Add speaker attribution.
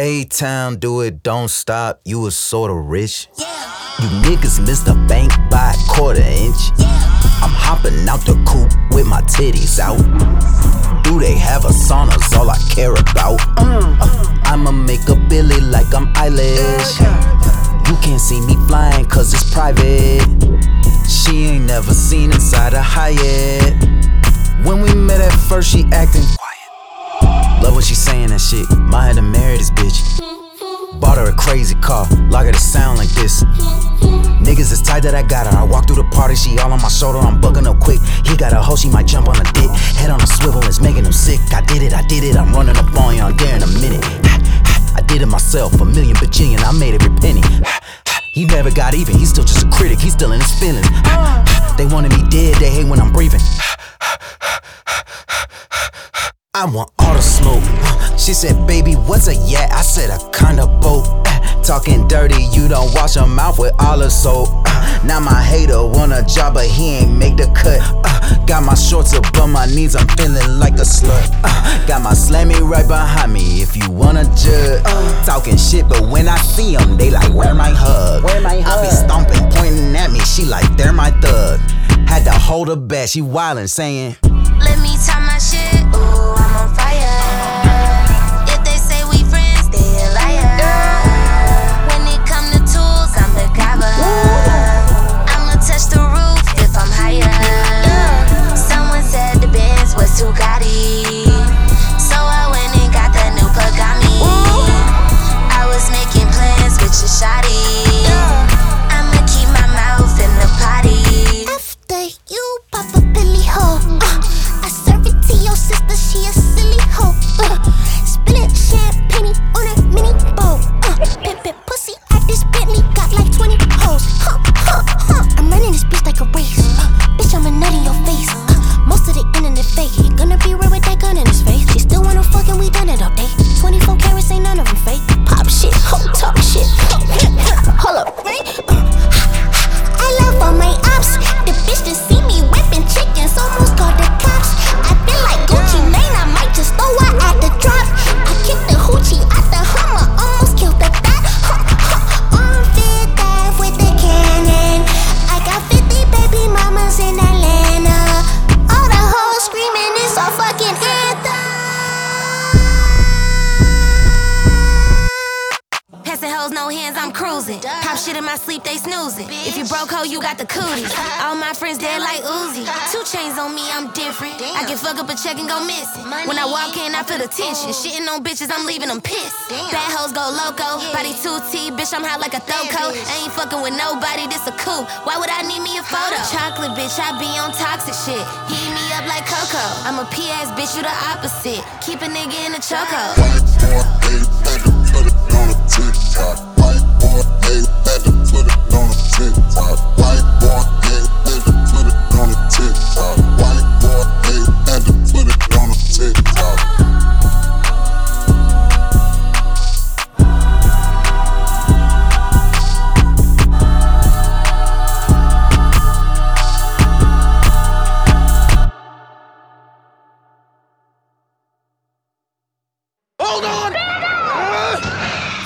Speaker 1: A-Town, do it, don't stop, you was sorta rich. You niggas missed the bank by a quarter inch. I'm hopping out the coupe with my titties out. Do they have a sauna's all I care about? I'ma make a Billy like I'm Eilish. You can't see me flying cause it's private. She ain't never seen inside a Hyatt. When we met at first she acting quiet. Love when she saying that shit, might have to marry this bitch. Bought her a crazy car, like her to sound like this. Niggas is tight that I got her. I walk through the party, she all on my shoulder, I'm bucking up quick. He got a hoe, she might jump on a dick. Head on a swivel, it's making him sick. I did it, I'm running up on you, I'm there in a minute. I did it myself, a million bajillion, I made every penny. He never got even, he's still just a critic, he's still in his feelings. They wanted me dead, they hate when I'm breathing. I want all the smoke. She said, baby, what's a yak? I said, a kinda boat. Talking dirty, you don't wash your mouth with all the soap. Now my hater want a job, but he ain't make the cut. Got my shorts above my knees, I'm feeling like a slut. Got my slammy right behind me, if you wanna judge. Talking shit, but when I see them, they like, where my hug? I be stomping, pointing at me, she like, they're my thug. Had to hold her back, she wildin', saying,
Speaker 2: let me talk my shit, ooh, I'm on fire. If they say we friends, they a liar. When it come to tools, I'm the cover. I'ma touch the roof if I'm higher. Someone said the Benz was too gaudy, so I went and got the new Pagani. I was making plans with your shawty. I'ma keep my mouth in the potty.
Speaker 3: After you pop a Billy hoe, I serve it to your sister, she a silly hoe. Spilling champagne on a mini boat. Pimpin' pussy at this Bentley, got like 20 hoes. I'm running this bitch like a race. Bitch, I'm a nut in your face. Most of the internet fake. He gonna be real with that gun in his face. She still wanna fuck and we done it all day. 24 carats, ain't none of them fake. Pop shit, hoe talk shit. Hold up, I love all my ops. The bitch that see me whipping chickens almost called the cops. I feel like Gucci Mane, I might just throw her at the drop. I kicked the hoochie out the Hummer, almost killed the dot. On Fifth Ave with the cannon. I got 50 baby mamas in Atlanta. All the hoes screaming, it's a fucking anthem.
Speaker 2: Passing hoes, no hands, I'm cruising. Pop shit in my sleep, they snoozing. If you broke hoe, you got the cooties. All my friends dead like Uzi. 2 chains on me, I'm different. I can fuck up a check and go missing. When I walk in, I feel the tension. Shitting on bitches, I'm leaving them pissed. Bad hoes go loco. Body 2T, bitch, I'm hot like a Thoko. I ain't fucking with nobody, this a coup. Why would I need me a photo? Chocolate bitch, I be on toxic shit. Heat me up like Coco. I'm a P-ass bitch, you the opposite. Keep a nigga in the choco.
Speaker 4: Put it on a TikTok. White boy, hey, had to put it on a TikTok. White boy,